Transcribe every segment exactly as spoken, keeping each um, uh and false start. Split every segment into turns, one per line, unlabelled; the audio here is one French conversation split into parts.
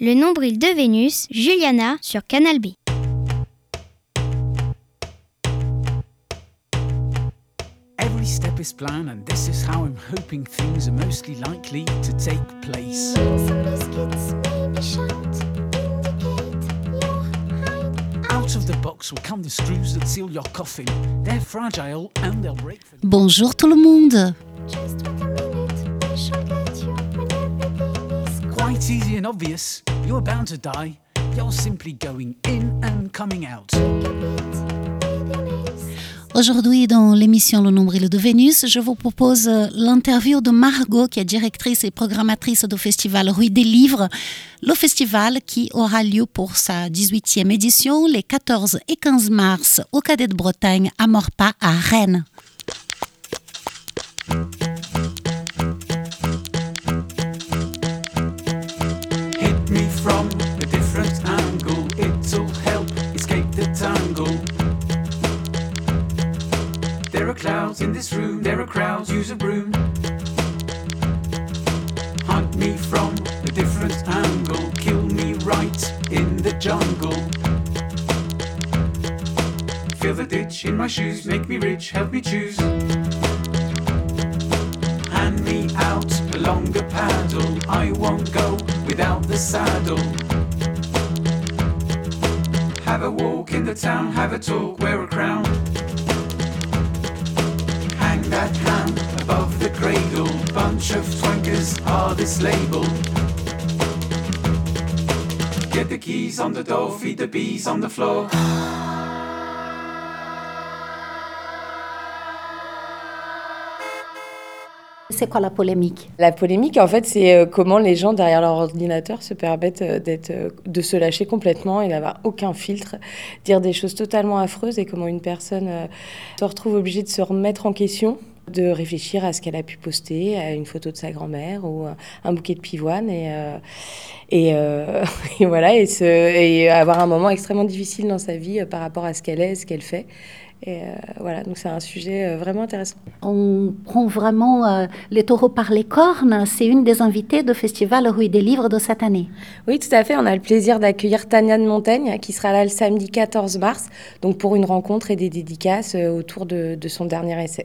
Le nombril de Vénus, Juliana sur Canal B.
Every step is planned and this is how I'm hoping things are mostly likely to take place.
Some biscuits, maybe shout, indicate your height.
Out of the box will come the screws that seal your coffin. They're fragile and they'll break for...
Bonjour tout le monde.
Just wait a minute, we shall get you when everything is
Quite easy and obvious, you're bound to die. You're simply going in and coming out.
quick a bit with your nails.
Aujourd'hui, dans l'émission Le Nombril de Vénus, je vous propose l'interview de Margot, qui est directrice et programmatrice du festival Rue des Livres. Le festival qui aura lieu pour sa dix-huitième édition les quatorze et quinze mars au Cadet de Bretagne à Maurepas à Rennes.
Hit me from a different angle. It'll help escape the tangle. There are clouds in this room. There are crowds. Use a broom. Hunt me from a different angle. Kill me right in the jungle. Fill the ditch in my shoes. Make me rich. Help me choose. Hand me out a longer paddle. I won't go without the saddle. Have a walk in the town. Have a talk. Wear a crown. Hang that hand above the cradle. Bunch of twankers are this label. Get the keys on the door. Feed the bees on the floor.
C'est quoi la polémique?
La polémique, en fait, c'est euh, comment les gens derrière leur ordinateur se permettent euh, d'être, euh, de se lâcher complètement et d'avoir aucun filtre, dire des choses totalement affreuses et comment une personne euh, se retrouve obligée de se remettre en question, de réfléchir à ce qu'elle a pu poster, à une photo de sa grand-mère ou euh, un bouquet de pivoine et, euh, et, euh, et voilà, et, se, et avoir un moment extrêmement difficile dans sa vie euh, par rapport à ce qu'elle est, ce qu'elle fait. Et euh, voilà, donc c'est un sujet euh, vraiment intéressant.
On prend vraiment euh, les taureaux par les cornes. C'est une des invitées du festival Rue des Livres de cette année.
Oui, tout à fait. On a le plaisir d'accueillir Tania de Montaigne, qui sera là le samedi quatorze mars, donc pour une rencontre et des dédicaces euh, autour de, de son dernier essai.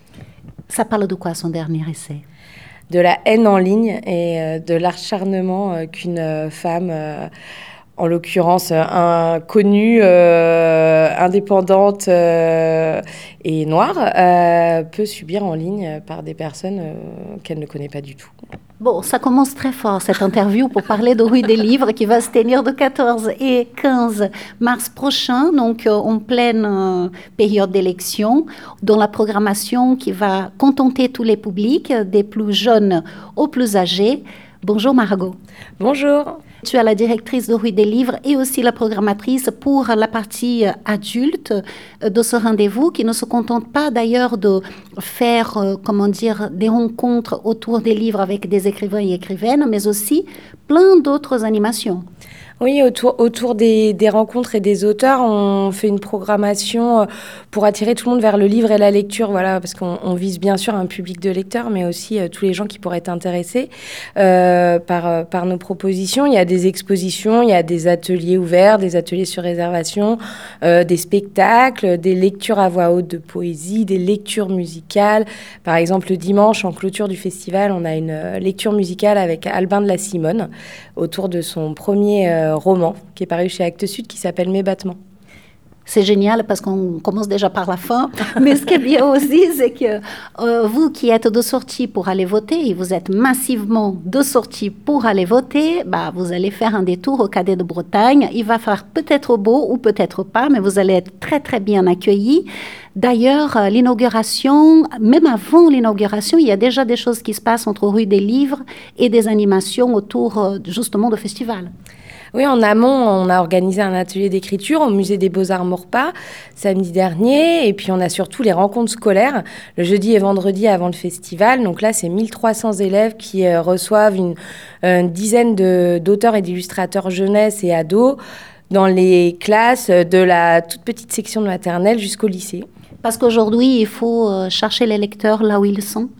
Ça parle de quoi, son dernier essai?
De la haine en ligne et euh, de l'acharnement euh, qu'une euh, femme... Euh, en l'occurrence un connue, euh, indépendante euh, et noire, euh, peut subir en ligne par des personnes euh, qu'elle ne connaît pas du tout.
Bon, ça commence très fort, cette interview, pour parler de Rue des Livres qui va se tenir de quatorze et quinze mars prochain, donc euh, en pleine euh, période d'élection, dans la programmation qui va contenter tous les publics, des plus jeunes aux plus âgés. Bonjour Margot.
Bonjour.
Tu es la directrice de Rue des Livres et aussi la programmatrice pour la partie adulte de ce rendez-vous qui ne se contente pas d'ailleurs de faire, euh, comment dire, des rencontres autour des livres avec des écrivains et écrivaines, mais aussi plein d'autres animations.
Oui, autour, autour des, des rencontres et des auteurs, on fait une programmation pour attirer tout le monde vers le livre et la lecture, voilà, parce qu'on on vise bien sûr un public de lecteurs, mais aussi euh, tous les gens qui pourraient être intéressés euh, par, par nos propositions. Il y a des expositions, il y a des ateliers ouverts, des ateliers sur réservation, euh, des spectacles, des lectures à voix haute de poésie, des lectures musicales. Par exemple, le dimanche, en clôture du festival, on a une euh, lecture musicale avec Albin de la Simone autour de son premier euh, roman qui est paru chez Actes Sud qui s'appelle Mes battements.
C'est génial parce qu'on commence déjà par la fin. Mais ce qui est bien aussi, c'est que euh, vous qui êtes de sortie pour aller voter, et vous êtes massivement de sortie pour aller voter, bah, vous allez faire un détour au Cadet de Bretagne. Il va faire peut-être beau ou peut-être pas, mais vous allez être très très bien accueillis. D'ailleurs, l'inauguration, même avant l'inauguration, il y a déjà des choses qui se passent entre Rue des Livres et des animations autour justement du festival.
Oui, en amont, on a organisé un atelier d'écriture au Musée des Beaux-Arts Maurepas samedi dernier. Et puis, on a surtout les rencontres scolaires le jeudi et vendredi avant le festival. Donc là, c'est mille trois cents élèves qui euh, reçoivent une, une dizaine de, d'auteurs et d'illustrateurs jeunesse et ados dans les classes de la toute petite section de maternelle jusqu'au lycée.
Parce qu'aujourd'hui, il faut chercher les lecteurs là où ils sont.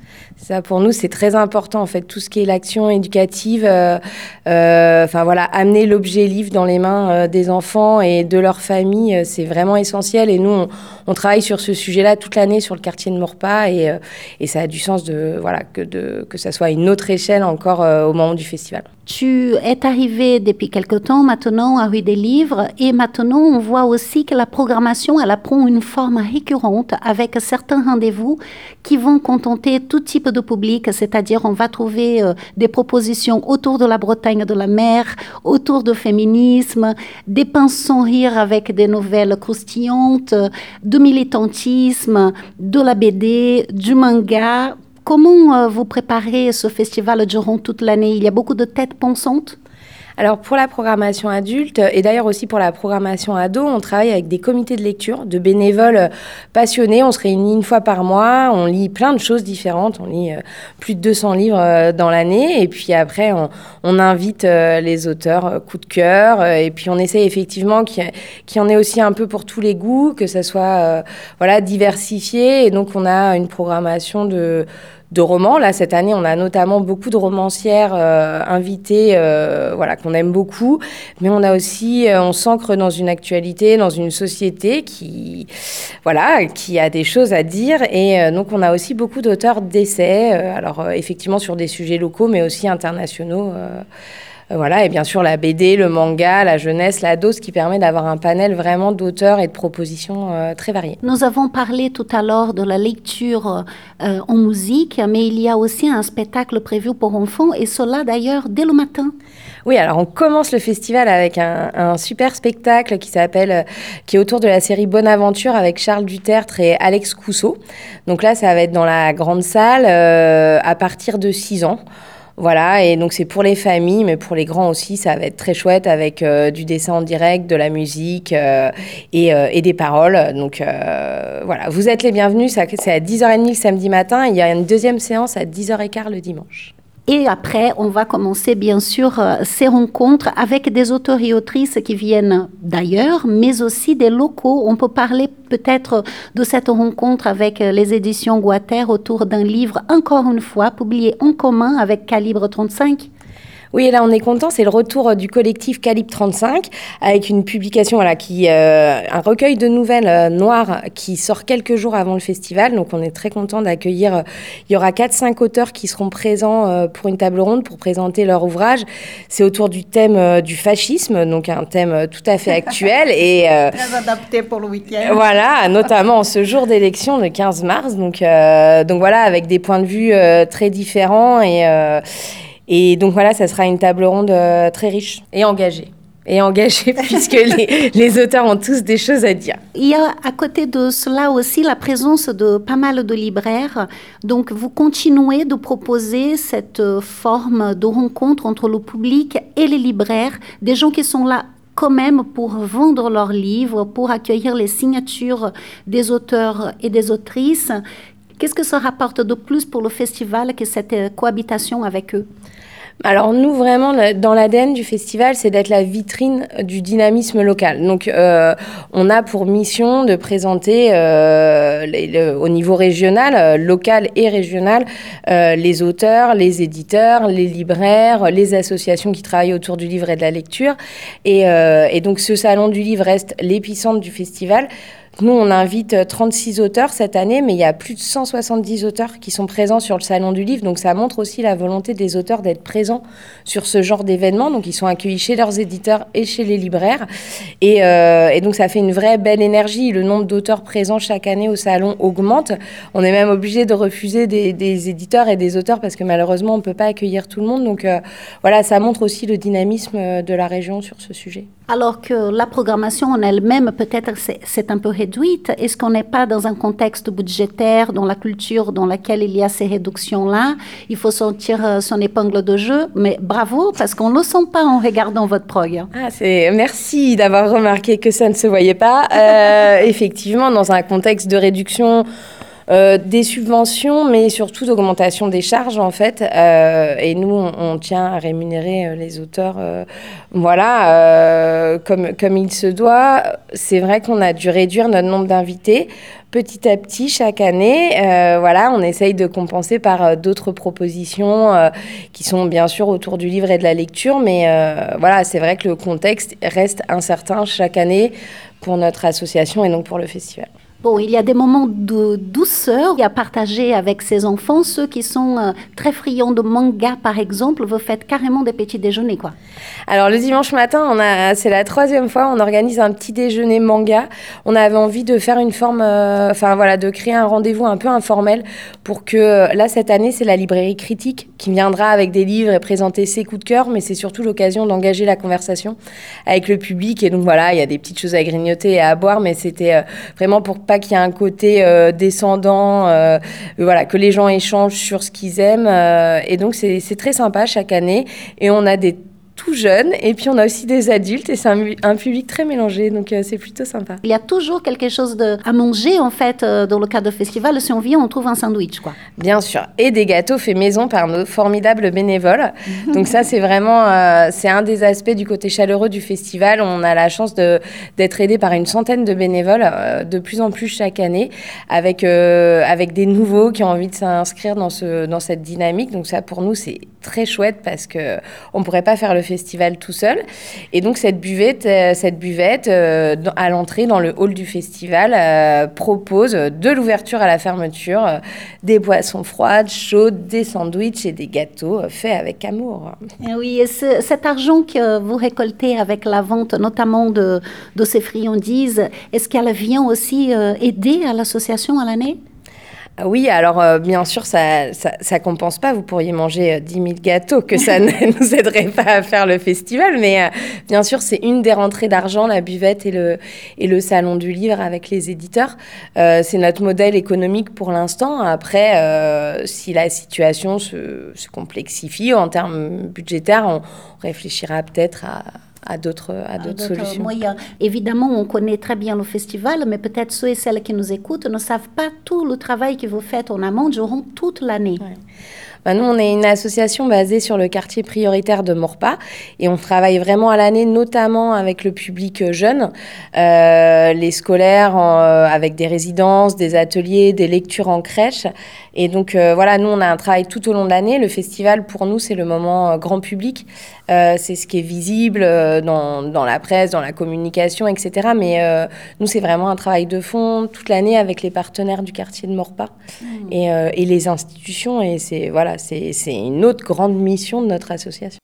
Ça, pour nous, c'est très important, en fait, tout ce qui est l'action éducative, euh, euh, enfin voilà, amener l'objet livre dans les mains euh, des enfants et de leur famille, euh, c'est vraiment essentiel. Et nous, on, on travaille sur ce sujet-là toute l'année sur le quartier de Maurepas, et, euh, et ça a du sens de, voilà, que, de, que ça soit à une autre échelle encore euh, au moment du festival.
Tu es arrivé depuis quelque temps maintenant à Rue des Livres et maintenant on voit aussi que la programmation elle prend une forme récurrente avec certains rendez-vous qui vont contenter tout type de public, c'est-à-dire on va trouver euh, des propositions autour de la Bretagne de la mer, autour du féminisme, des pinces sans rire avec des nouvelles croustillantes, du militantisme, de la B D, du manga. Comment euh, vous préparez ce festival durant toute l'année? Il y a beaucoup de têtes pensantes?
Alors pour la programmation adulte et d'ailleurs aussi pour la programmation ado, on travaille avec des comités de lecture, de bénévoles passionnés. On se réunit une fois par mois, on lit plein de choses différentes. On lit euh, plus de deux cents livres euh, dans l'année et puis après on, on invite euh, les auteurs euh, coup de cœur euh, et puis on essaie effectivement qu'il y, qu'il y en ait aussi un peu pour tous les goûts, que ça soit euh, voilà, diversifié et donc on a une programmation de... de romans. Là, cette année, on a notamment beaucoup de romancières euh, invitées, euh, voilà, qu'on aime beaucoup. Mais on a aussi, euh, on s'ancre dans une actualité, dans une société qui, voilà, qui a des choses à dire. Et euh, donc, on a aussi beaucoup d'auteurs d'essais, euh, alors euh, effectivement sur des sujets locaux, mais aussi internationaux. Euh, Voilà, et bien sûr la B D, le manga, la jeunesse, l'ado, ce qui permet d'avoir un panel vraiment d'auteurs et de propositions euh, très variées.
Nous avons parlé tout à l'heure de la lecture euh, en musique, mais il y a aussi un spectacle prévu pour enfants, et cela d'ailleurs dès le matin.
Oui, alors on commence le festival avec un, un super spectacle qui s'appelle, qui est autour de la série Bonne Aventure avec Charles Dutertre et Alex Cousseau. Donc là, ça va être dans la grande salle euh, à partir de six ans. Voilà, et donc c'est pour les familles, mais pour les grands aussi, ça va être très chouette avec euh, du dessin en direct, de la musique euh, et, euh, et des paroles. Donc euh, voilà, vous êtes les bienvenus, ça, c'est à dix heures trente le samedi matin, et il y a une deuxième séance à dix heures quinze le dimanche.
Et après, on va commencer bien sûr euh, ces rencontres avec des auteurs et autrices qui viennent d'ailleurs, mais aussi des locaux. On peut parler peut-être de cette rencontre avec les éditions Guater autour d'un livre, encore une fois, publié en commun avec Calibre trente-cinq.
Oui, et là, on est content. C'est le retour du collectif Calibre trente-cinq avec une publication, voilà, qui, euh, un recueil de nouvelles euh, noires qui sort quelques jours avant le festival. Donc, on est très content d'accueillir. Euh, il y aura quatre cinq auteurs qui seront présents euh, pour une table ronde pour présenter leur ouvrage. C'est autour du thème euh, du fascisme, donc un thème euh, tout à fait actuel. et euh,
Très adapté pour le week-end.
Voilà, notamment en ce jour d'élection, le quinze mars. Donc, euh, donc voilà, avec des points de vue euh, très différents et... Euh, Et donc voilà, ça sera une table ronde euh, très riche et engagée. Et engagée puisque les, les auteurs ont tous des choses à dire.
Il y a à côté de cela aussi la présence de pas mal de libraires. Donc vous continuez de proposer cette forme de rencontre entre le public et les libraires, des gens qui sont là quand même pour vendre leurs livres, pour accueillir les signatures des auteurs et des autrices. Qu'est-ce que ça rapporte de plus pour le festival que cette cohabitation avec eux?
Alors nous, vraiment, dans l'A D N du festival, c'est d'être la vitrine du dynamisme local. Donc, euh, on a pour mission de présenter euh, les, le, au niveau régional, euh, local et régional, euh, les auteurs, les éditeurs, les libraires, les associations qui travaillent autour du livre et de la lecture. Et, euh, et donc, ce salon du livre reste l'épicentre du festival. Nous, on invite trente-six auteurs cette année, mais il y a plus de cent soixante-dix auteurs qui sont présents sur le Salon du Livre. Donc, ça montre aussi la volonté des auteurs d'être présents sur ce genre d'événement. Donc, ils sont accueillis chez leurs éditeurs et chez les libraires. Et, euh, et donc, ça fait une vraie belle énergie. Le nombre d'auteurs présents chaque année au Salon augmente. On est même obligé de refuser des, des éditeurs et des auteurs parce que malheureusement, on ne peut pas accueillir tout le monde. Donc, euh, voilà, ça montre aussi le dynamisme de la région sur ce sujet.
Alors que la programmation en elle-même, peut-être, c'est, c'est un peu réduite. Est-ce qu'on n'est pas dans un contexte budgétaire, dans la culture dans laquelle il y a ces réductions-là? Il faut sortir son épingle de jeu. Mais bravo, parce qu'on ne le sent pas en regardant votre prog.
Ah, c'est... Merci d'avoir remarqué que ça ne se voyait pas. Euh, effectivement, dans un contexte de réduction... Euh, des subventions, mais surtout d'augmentation des charges, en fait. Euh, et nous, on, on tient à rémunérer euh, les auteurs, euh, voilà, euh, comme, comme il se doit. C'est vrai qu'on a dû réduire notre nombre d'invités petit à petit chaque année. Euh, voilà, on essaye de compenser par euh, d'autres propositions euh, qui sont bien sûr autour du livre et de la lecture, mais euh, voilà, c'est vrai que le contexte reste incertain chaque année pour notre association et donc pour le festival.
Bon, il y a des moments de douceur à partager avec ses enfants. Ceux qui sont euh, très friands de manga, par exemple, vous faites carrément des petits déjeuners, quoi.
Alors, le dimanche matin, on a, c'est la troisième fois, on organise un petit déjeuner manga. On avait envie de faire une forme, euh, enfin voilà, de créer un rendez-vous un peu informel pour que, là, cette année, c'est la librairie critique qui viendra avec des livres et présenter ses coups de cœur, mais c'est surtout l'occasion d'engager la conversation avec le public. Et donc, voilà, il y a des petites choses à grignoter et à boire, mais c'était euh, vraiment pour pas qu'il y ait un côté euh, descendant, euh, voilà, que les gens échangent sur ce qu'ils aiment. Euh, et donc, c'est, c'est très sympa chaque année. Et on a des tout jeunes, et puis on a aussi des adultes, et c'est un, un public très mélangé, donc euh, c'est plutôt sympa.
Il y a toujours quelque chose de, à manger, en fait, euh, dans le cadre de festival. Si on vient, on trouve un sandwich, quoi.
Bien sûr, et des gâteaux faits maison par nos formidables bénévoles. Donc ça, c'est vraiment, euh, c'est un des aspects du côté chaleureux du festival. On a la chance de, d'être aidé par une centaine de bénévoles, euh, de plus en plus chaque année, avec, euh, avec des nouveaux qui ont envie de s'inscrire dans, ce, dans cette dynamique. Donc ça, pour nous, c'est très chouette parce qu'on ne pourrait pas faire le festival tout seul. Et donc, cette buvette, euh, cette buvette euh, dans, à l'entrée dans le hall du festival euh, propose de l'ouverture à la fermeture euh, des boissons froides, chaudes, des sandwichs et des gâteaux euh, faits avec amour.
Et oui, et ce, cet argent que vous récoltez avec la vente, notamment de, de ces friandises, est-ce qu'elle vient aussi euh, aider à l'association à l'année ?
Oui, alors euh, bien sûr, ça, ça, ça compense pas. Vous pourriez manger euh, dix mille gâteaux, que ça ne nous aiderait pas à faire le festival. Mais euh, bien sûr, c'est une des rentrées d'argent, la buvette et le, et le salon du livre avec les éditeurs. Euh, c'est notre modèle économique pour l'instant. Après, euh, si la situation se, se complexifie en termes budgétaires, on réfléchira peut-être à... à d'autres, à d'autres, d'autres solutions.
moyens. Évidemment, on connaît très bien le festival, mais peut-être ceux et celles qui nous écoutent ne savent pas tout le travail que vous faites en amont durant toute l'année.
Ouais. Ben nous, on est une association basée sur le quartier prioritaire de Maurepas et on travaille vraiment à l'année, notamment avec le public jeune, euh, les scolaires en, euh, avec des résidences, des ateliers, des lectures en crèche. Et donc, euh, voilà, nous, on a un travail tout au long de l'année. Le festival, pour nous, c'est le moment euh, grand public. Euh, c'est ce qui est visible euh, dans, dans la presse, dans la communication, et cetera. Mais euh, nous, c'est vraiment un travail de fond toute l'année avec les partenaires du quartier de Maurepas mmh. et, euh, et les institutions. Et c'est, voilà, c'est, c'est une autre grande mission de notre association.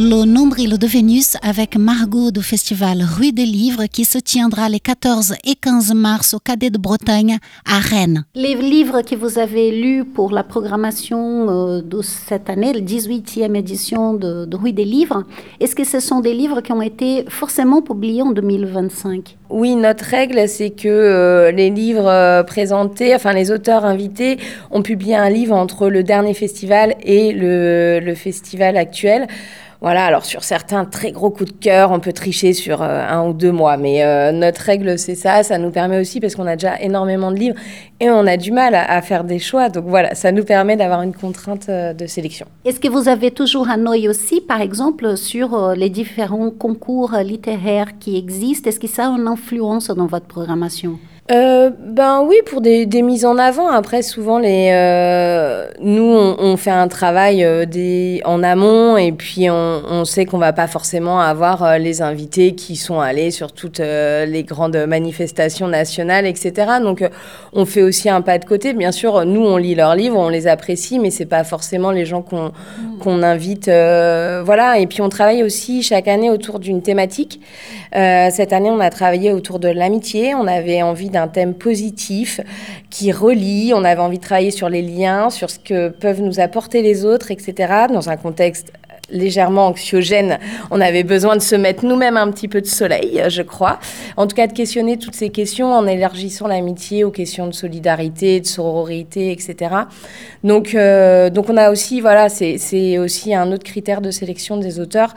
Le Nombril de Vénus avec Margot du festival Rue des Livres qui se tiendra les quatorze et quinze mars au Cadet de Bretagne à Rennes.
Les livres que vous avez lus pour la programmation euh, de cette année, la dix-huitième édition de, de Rue des Livres, est-ce que ce sont des livres qui ont été forcément publiés en deux mille vingt-cinq ?
Oui, notre règle, c'est que euh, les livres euh, présentés, enfin les auteurs invités, ont publié un livre entre le dernier festival et le, le festival actuel. Voilà, alors sur certains très gros coups de cœur, on peut tricher sur euh, un ou deux mois, mais euh, notre règle, c'est ça. Ça nous permet aussi, parce qu'on a déjà énormément de livres et on a du mal à, à faire des choix. Donc voilà, ça nous permet d'avoir une contrainte euh, de sélection.
Est-ce que vous avez toujours un œil aussi, par exemple, sur euh, les différents concours littéraires qui existent ? Est-ce que ça a une influence dans votre programmation ?
Euh, ben oui, pour des, des mises en avant. Après, souvent, les, euh, nous, on, on fait un travail euh, des, en amont et puis on, on sait qu'on va pas forcément avoir euh, les invités qui sont allés sur toutes euh, les grandes manifestations nationales, et cetera. Donc, euh, on fait aussi un pas de côté. Bien sûr, nous, on lit leurs livres, on les apprécie, mais c'est pas forcément les gens qu'on, mmh. qu'on invite. Euh, voilà. Et puis, on travaille aussi chaque année autour d'une thématique. Euh, cette année, on a travaillé autour de l'amitié. On avait envie d'un thème positif qui relie. On avait envie de travailler sur les liens, sur ce que peuvent nous apporter les autres, et cetera. Dans un contexte légèrement anxiogène, on avait besoin de se mettre nous-mêmes un petit peu de soleil, je crois. En tout cas, de questionner toutes ces questions en élargissant l'amitié aux questions de solidarité, de sororité, et cetera. Donc, euh, donc on a aussi, voilà, c'est, c'est aussi un autre critère de sélection des auteurs.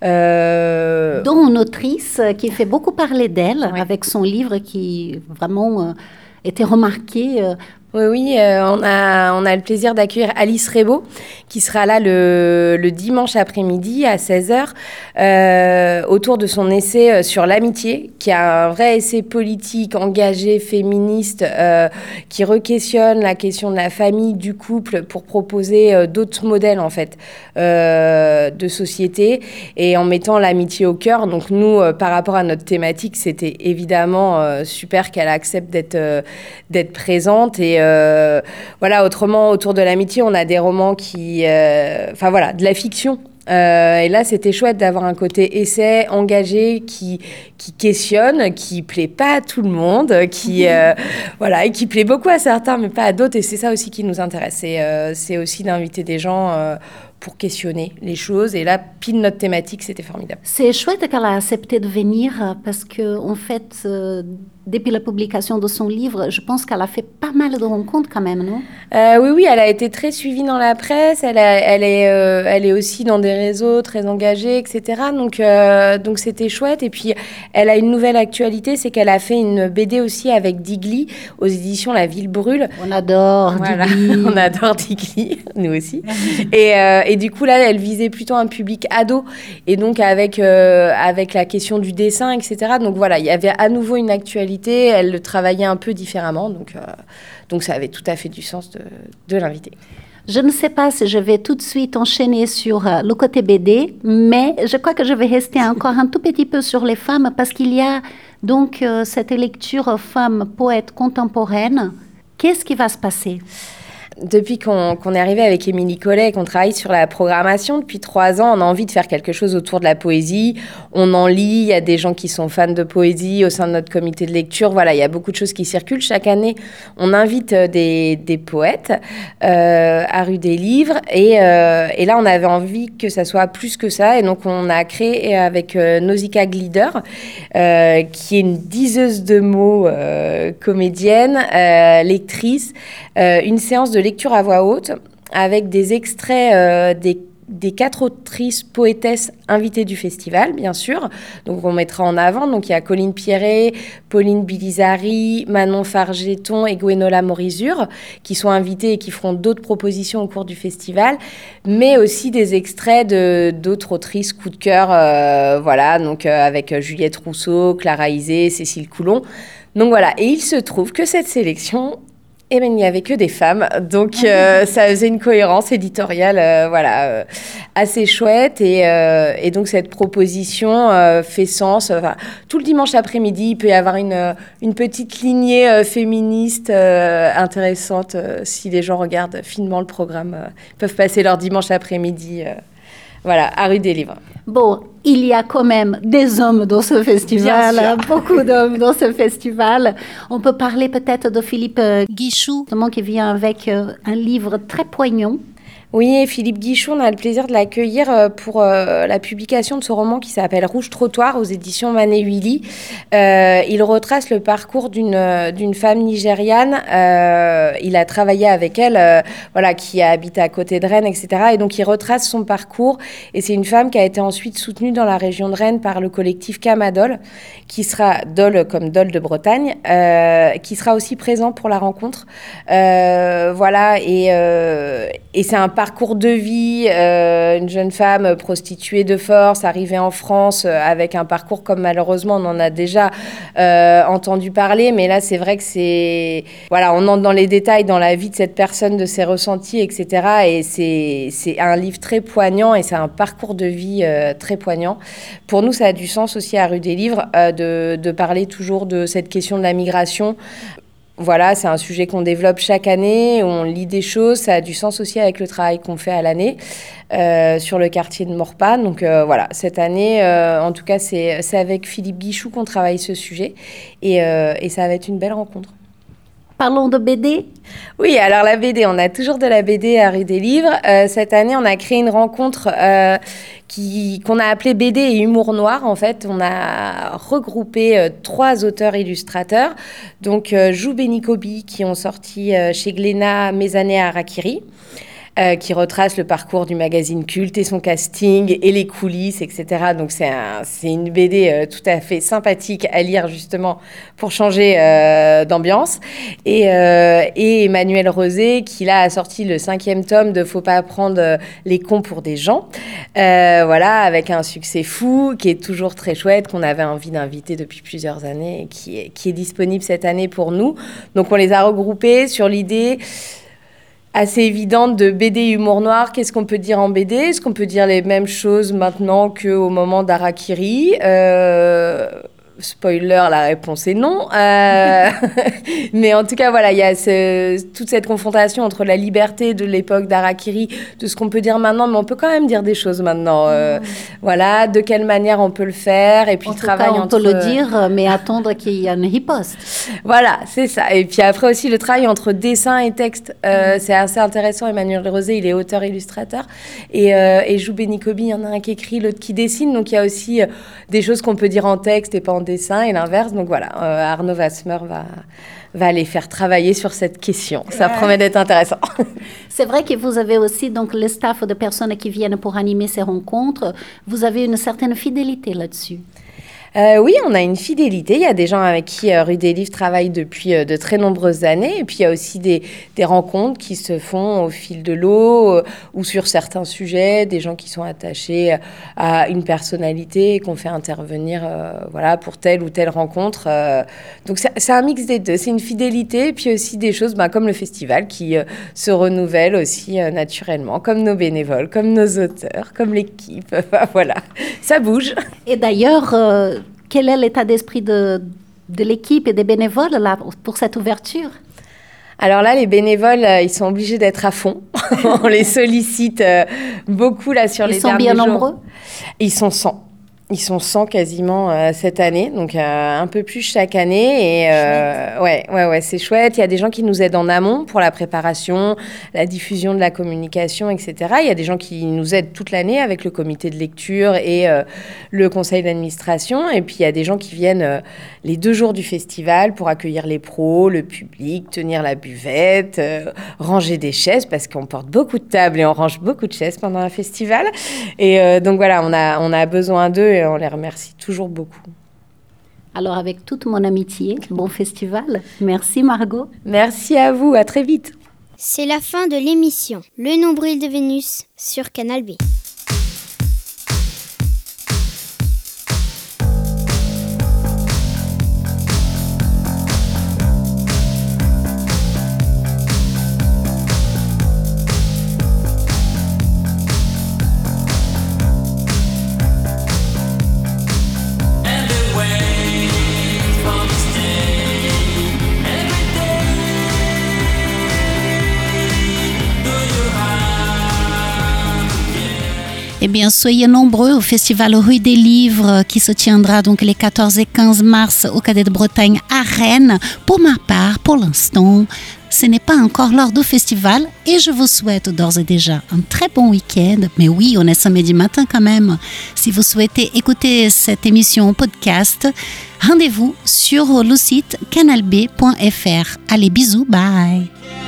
Euh... Dont une autrice qui fait beaucoup parler d'elle,
oui.
avec son livre qui vraiment euh, était remarqué. Euh,
Oui, oui, euh, on a, on a le plaisir d'accueillir Alice Rebaud, qui sera là le, le dimanche après-midi à seize heures, euh, autour de son essai sur l'amitié, qui a un vrai essai politique, engagé, féministe, euh, qui re-questionne la question de la famille, du couple, pour proposer euh, d'autres modèles, en fait, euh, de société, et en mettant l'amitié au cœur. Donc, nous, euh, par rapport à notre thématique, c'était évidemment euh, super qu'elle accepte d'être, euh, d'être présente, et Euh, voilà, autrement, autour de l'amitié, on a des romans qui... Enfin euh, voilà, de la fiction. Euh, et là, c'était chouette d'avoir un côté essai, engagé, qui, qui questionne, qui plaît pas à tout le monde, qui, euh, voilà, et qui plaît beaucoup à certains, mais pas à d'autres. Et c'est ça aussi qui nous intéresse. C'est, euh, c'est aussi d'inviter des gens... Euh, pour questionner les choses. Et là, pile notre thématique, c'était formidable.
C'est chouette qu'elle a accepté de venir parce qu'en en fait, euh, depuis la publication de son livre, je pense qu'elle a fait pas mal de rencontres quand même, non ?
euh, Oui, oui, elle a été très suivie dans la presse. Elle, a, elle, est, euh, elle est aussi dans des réseaux très engagés, et cetera. Donc, euh, donc c'était chouette. Et puis, elle a une nouvelle actualité, c'est qu'elle a fait une B D aussi avec Digli aux éditions La Ville Brûle.
On adore
voilà.
Digli.
On adore Digli, nous aussi. et, euh, et du coup, là, elle visait plutôt un public ado. Et donc, avec, euh, avec la question du dessin, et cetera. Donc, voilà, il y avait à nouveau une actualité. Elle le travaillait un peu différemment. Donc, euh, donc ça avait tout à fait du sens de, de l'inviter.
Je ne sais pas si je vais tout de suite enchaîner sur euh, le côté B D, mais je crois que je vais rester encore un tout petit peu sur les femmes parce qu'il y a donc euh, cette lecture femmes poètes contemporaines. Qu'est-ce qui va se passer ?
Depuis qu'on, qu'on est arrivé avec Émilie Collet et qu'on travaille sur la programmation depuis trois ans, on a envie de faire quelque chose autour de la poésie. On en lit, il y a des gens qui sont fans de poésie au sein de notre comité de lecture. Voilà, il y a beaucoup de choses qui circulent. Chaque année, on invite des, des poètes euh, à Rue des Livres. Et, euh, et là, on avait envie que ça soit plus que ça. Et donc, on a créé avec euh, Nausicaa Glider, euh, qui est une diseuse de mots, euh, comédienne, euh, lectrice, euh, une séance de lecture à voix haute avec des extraits euh, des, des quatre autrices poétesses invitées du festival, bien sûr. Donc, on mettra en avant. Donc, il y a Colline Pierret, Pauline Bilizari, Manon Fargeton et Gwenola Morizur qui sont invitées et qui feront d'autres propositions au cours du festival, mais aussi des extraits de, d'autres autrices coup de cœur, euh, voilà, donc euh, avec Juliette Rousseau, Clara Isé, Cécile Coulon. Donc, voilà. Et il se trouve que cette sélection... Eh bien, il n'y avait que des femmes, donc euh, ça faisait une cohérence éditoriale euh, voilà, euh, assez chouette. Et, euh, et donc, cette proposition euh, fait sens. Enfin, tout le dimanche après-midi, il peut y avoir une, une petite lignée euh, féministe euh, intéressante. Euh, si les gens regardent finement le programme, euh, ils peuvent passer leur dimanche après-midi euh, Voilà, à Rue des Livres.
Bon, il y a quand même des hommes dans ce festival, hein, beaucoup d'hommes dans ce festival. On peut parler peut-être de Philippe euh,
Guichou,
qui vient avec euh, un livre très poignant.
Oui, Philippe Guichou, on a le plaisir de l'accueillir pour euh, la publication de ce roman qui s'appelle Rouge Trottoir aux éditions Mané Willy. Euh, il retrace le parcours d'une d'une femme nigériane. Euh, il a travaillé avec elle, euh, voilà, qui a habité à côté de Rennes, et cetera. Et donc, il retrace son parcours. Et c'est une femme qui a été ensuite soutenue dans la région de Rennes par le collectif Camadol, qui sera Dol comme Dol de Bretagne, euh, qui sera aussi présent pour la rencontre. Euh, voilà, et, euh, et c'est un parcours de vie, euh, une jeune femme prostituée de force, arrivée en France euh, avec un parcours comme malheureusement on en a déjà euh, entendu parler, mais là c'est vrai que c'est... Voilà, on entre dans les détails dans la vie de cette personne, de ses ressentis, et cetera. Et c'est, c'est un livre très poignant et c'est un parcours de vie euh, très poignant. Pour nous, ça a du sens aussi à Rue des Livres euh, de, de parler toujours de cette question de la migration. Voilà, c'est un sujet qu'on développe chaque année, où on lit des choses, ça a du sens aussi avec le travail qu'on fait à l'année euh, sur le quartier de Maurepas. Donc euh, voilà, cette année, euh, en tout cas, c'est, c'est avec Philippe Guichou qu'on travaille ce sujet et, euh, et ça va être une belle rencontre.
Parlons de B D.
Oui, alors la B D, on a toujours de la B D à Rue des Livres. Euh, cette année, on a créé une rencontre euh, qui, qu'on a appelée B D et Humour Noir. En fait, on a regroupé euh, trois auteurs-illustrateurs, donc euh, Jou Benikobi, qui ont sorti euh, chez Glénat Mes années à Harakiri, Euh, qui retrace le parcours du magazine culte et son casting et les coulisses, et cetera. Donc c'est, un, c'est une B D euh, tout à fait sympathique à lire justement pour changer euh, d'ambiance. Et, euh, et Emmanuel Rosé qui là a sorti le cinquième tome de Faut pas prendre les cons pour des gens. Euh, voilà, avec un succès fou qui est toujours très chouette, qu'on avait envie d'inviter depuis plusieurs années et qui est, qui est disponible cette année pour nous. Donc on les a regroupés sur l'idée assez évidente de B D Humour Noir. Qu'est-ce qu'on peut dire en B D ? Est-ce qu'on peut dire les mêmes choses maintenant qu'au moment d'Harakiri ? euh, Spoiler, la réponse est non. Euh, mais en tout cas, voilà, il y a ce, toute cette confrontation entre la liberté de l'époque d'Harakiri, de ce qu'on peut dire maintenant, mais on peut quand même dire des choses maintenant. Euh, mmh. Voilà, de quelle manière on peut le faire, et puis
en
le travail
tout cas, on
entre...
peut le dire, mais attendre qu'il y ait une riposte.
Voilà, c'est ça. Et puis après aussi, le travail entre dessin et texte, euh, mmh. c'est assez intéressant. Emmanuel Rosé, il est auteur-illustrateur. Et, euh, et Jou Benikobi, il y en a un qui écrit, l'autre qui dessine. Donc il y a aussi euh, des choses qu'on peut dire en texte et pas en dessin et l'inverse. Donc voilà, euh, Arnaud Vasmer va, va les faire travailler sur cette question. Ça ouais. promet d'être intéressant.
C'est vrai que vous avez aussi donc le staff de personnes qui viennent pour animer ces rencontres. Vous avez une certaine fidélité là-dessus.
Euh, oui, on a une fidélité. Il y a des gens avec qui euh, Rue des Livres travaille depuis euh, de très nombreuses années. Et puis, il y a aussi des, des rencontres qui se font au fil de l'eau euh, ou sur certains sujets, des gens qui sont attachés à une personnalité et qu'on fait intervenir euh, voilà, pour telle ou telle rencontre. Euh, donc, c'est, c'est un mix des deux. C'est une fidélité et puis aussi des choses bah, comme le festival qui euh, se renouvelle aussi euh, naturellement, comme nos bénévoles, comme nos auteurs, comme l'équipe. Voilà, ça bouge.
Et d'ailleurs... Euh... Quel est l'état d'esprit de, de l'équipe et des bénévoles là, pour cette ouverture ?
Alors là, les bénévoles, euh, ils sont obligés d'être à fond. On les sollicite euh, beaucoup là sur
ils
les derniers jours.
Ils sont bien nombreux ?
Ils sont cent. Ils sont cent quasiment euh, cette année, donc euh, un peu plus chaque année. Et euh, ouais, ouais, ouais, c'est chouette. Il y a des gens qui nous aident en amont pour la préparation, la diffusion de la communication, et cetera. Il y a des gens qui nous aident toute l'année avec le comité de lecture et euh, le conseil d'administration. Et puis il y a des gens qui viennent euh, les deux jours du festival pour accueillir les pros, le public, tenir la buvette, euh, ranger des chaises parce qu'on porte beaucoup de tables et on range beaucoup de chaises pendant un festival. Et euh, donc voilà, on a, on a besoin d'eux. On les remercie toujours beaucoup.
Alors, avec toute mon amitié, bon festival. Merci Margot.
Merci à vous, à très vite.
C'est la fin de l'émission Le Nombril de Vénus sur Canal B.
Yeah.
bien, soyez nombreux au Festival Rue des Livres qui se tiendra donc les quatorze et quinze mars au Cadet de Bretagne à Rennes. Pour ma part, pour l'instant, ce n'est pas encore l'heure du festival et je vous souhaite d'ores et déjà un très bon week-end. Mais oui, on est samedi matin quand même. Si vous souhaitez écouter cette émission podcast, rendez-vous sur le site canal b point f r. Allez, bisous, bye.